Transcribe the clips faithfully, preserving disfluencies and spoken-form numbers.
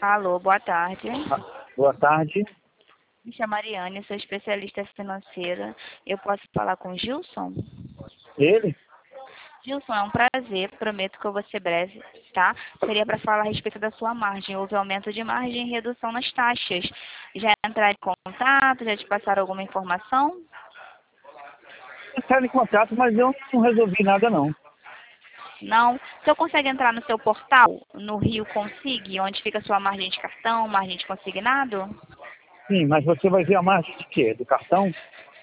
Alô, boa tarde. Ah, boa tarde. Me chamo Mariane, sou especialista financeira. Eu posso falar com o Gilson? Ele? Gilson, é um prazer, prometo que eu vou ser breve, tá? Seria para falar a respeito da sua margem. Houve aumento de margem e redução nas taxas. Já entraram em contato? Já te passaram alguma informação? Entraram em contato, mas eu não resolvi nada não. Não? O senhor consegue entrar no seu portal, no Rio Consig, onde fica a sua margem de cartão, margem de consignado? Sim, mas você vai ver a margem de quê? Do cartão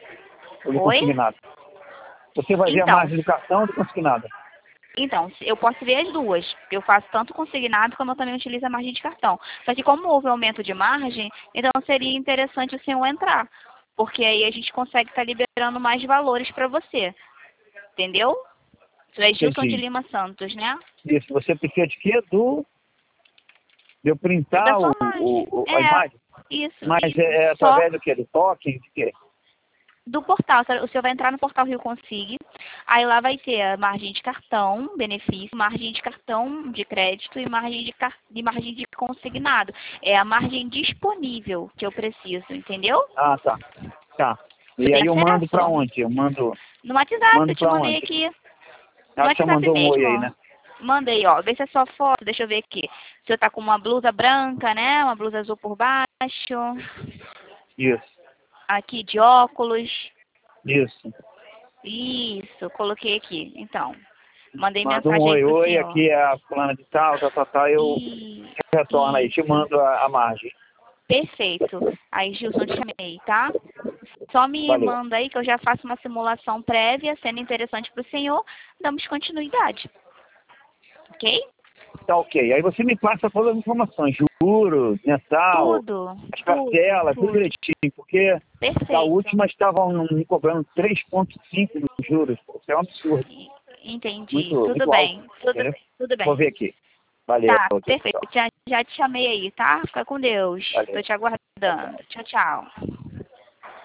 ou do Oi? consignado? Você vai ver a Então, margem do cartão ou do consignado? Então, eu posso ver as duas. Eu faço tanto consignado como eu também utilizo a margem de cartão. Só que como houve aumento de margem, então seria interessante o senhor entrar. Porque aí a gente consegue estar liberando mais valores para você. Entendeu? Você é Gilson de Entendi. Lima Santos, né? Isso, você precisa de quê? Do... De eu Da printar sua o, margem. o, o- a É, imagem? isso, Mas isso. é, é Só através do quê? Do toque? De quê? do portal. O senhor vai entrar no portal Rio Consig, aí lá vai ter a margem de cartão, benefício, margem de cartão de crédito e margem de, car... e margem de consignado. É a margem disponível que eu preciso, entendeu? Ah, tá. Tá. Você E tem aí eu mando pra acesso? onde? Eu mando, No WhatsApp, mando eu te pra mandei onde? aqui. No Acho que você WhatsApp mandou um oi mesmo, aí, ó. né? Mandei, ó. Vê se é só foto, deixa eu ver aqui. O senhor tá com uma blusa branca, né? Uma blusa azul por baixo. Isso, Aqui de óculos. isso. Isso, coloquei aqui. Então, mandei Manda um mensagem aí oi, pro oi, senhor. aqui é a fulana de tal, tal, tal, tal, eu E retorno aí, te isso, mando a, a margem. perfeito. Aí, Gilson, te chamei, tá? Só me Valeu. manda aí que eu já faço uma simulação prévia, sendo interessante para o senhor. Damos continuidade, ok? Tá ok. Aí você me passa todas as informações, juros, mensal, Tudo, as tudo, parcelas, tudo tudo. direitinho, porque da Perfeito. última estavam me cobrando três vírgula cinco dos juros. Isso é um absurdo. E- Entendi. Muito, Tudo muito alto, bem, tudo, entendeu? tudo Vou bem. ver aqui. Valeu, Tá, tchau, perfeito. tchau. Já, já te chamei aí, tá? Fica com Deus. Tô Valeu. te Tchau, tchau. aguardando. Tchau, tchau.